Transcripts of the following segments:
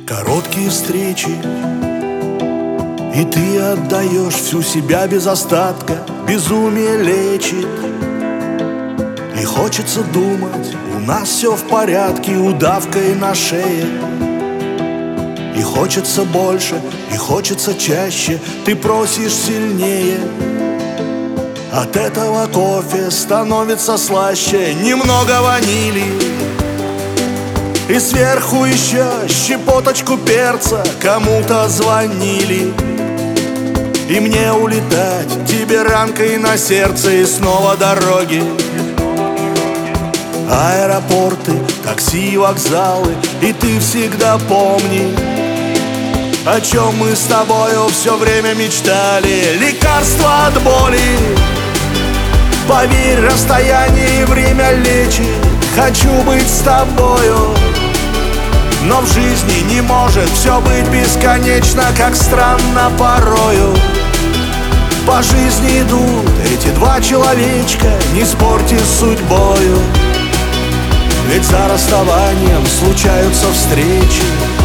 Короткие встречи, и ты отдаешь всю себя без остатка. Безумие лечит, и хочется думать, у нас все в порядке, удавкой на шее. И хочется больше, и хочется чаще, ты просишь сильнее. От этого кофе становится слаще, немного ванили, и сверху еще щепоточку перца. Кому-то звонили, и мне улетать, тебе ранкой на сердце, и снова дороги. Аэропорты, такси, вокзалы, и ты всегда помни, о чем мы с тобою все время мечтали. Лекарство от боли, поверь, расстояние и время лечит. Хочу быть с тобою, но в жизни не может все быть бесконечно, как странно порою. По жизни идут эти два человечка, не спорьте с судьбою, ведь за расставанием случаются встречи.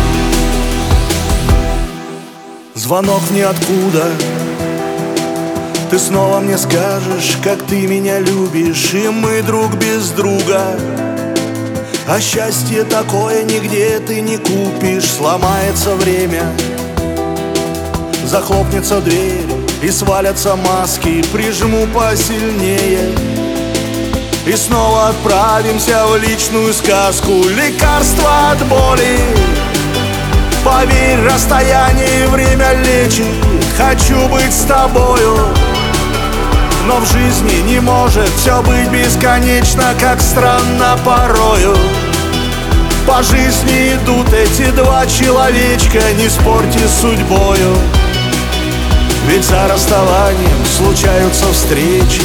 Звонок в ниоткуда, ты снова мне скажешь, как ты меня любишь, и мы друг без друга. А счастье такое нигде ты не купишь. Сломается время, захлопнется дверь, и свалятся маски, прижму посильнее, и снова отправимся в личную сказку. Лекарство от боли, поверь, расстояние и время лечит. Хочу быть с тобою, но в жизни не может все быть бесконечно, как странно порою. По жизни идут эти два человечка, не спорьте с судьбою, ведь за расставанием случаются встречи.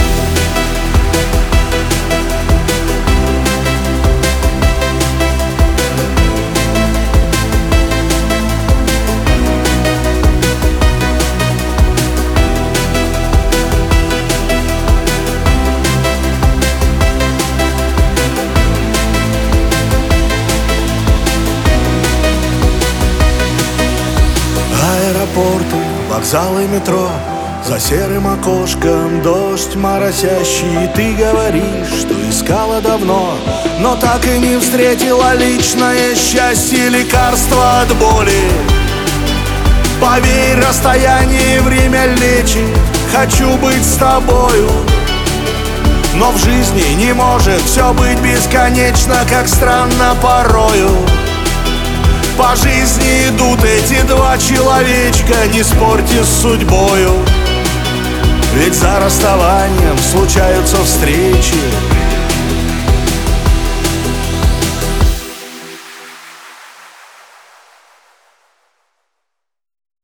Аэропорты, вокзалы, метро, за серым окошком дождь моросящий. Ты говоришь, что искала давно, но так и не встретила личное счастье. Лекарство от боли, поверь, расстояние и время лечит. Хочу быть с тобою, но в жизни не может все быть бесконечно, как странно порою. По жизни идут эти два человечка, не спорьте с судьбою, ведь за расставанием случаются встречи.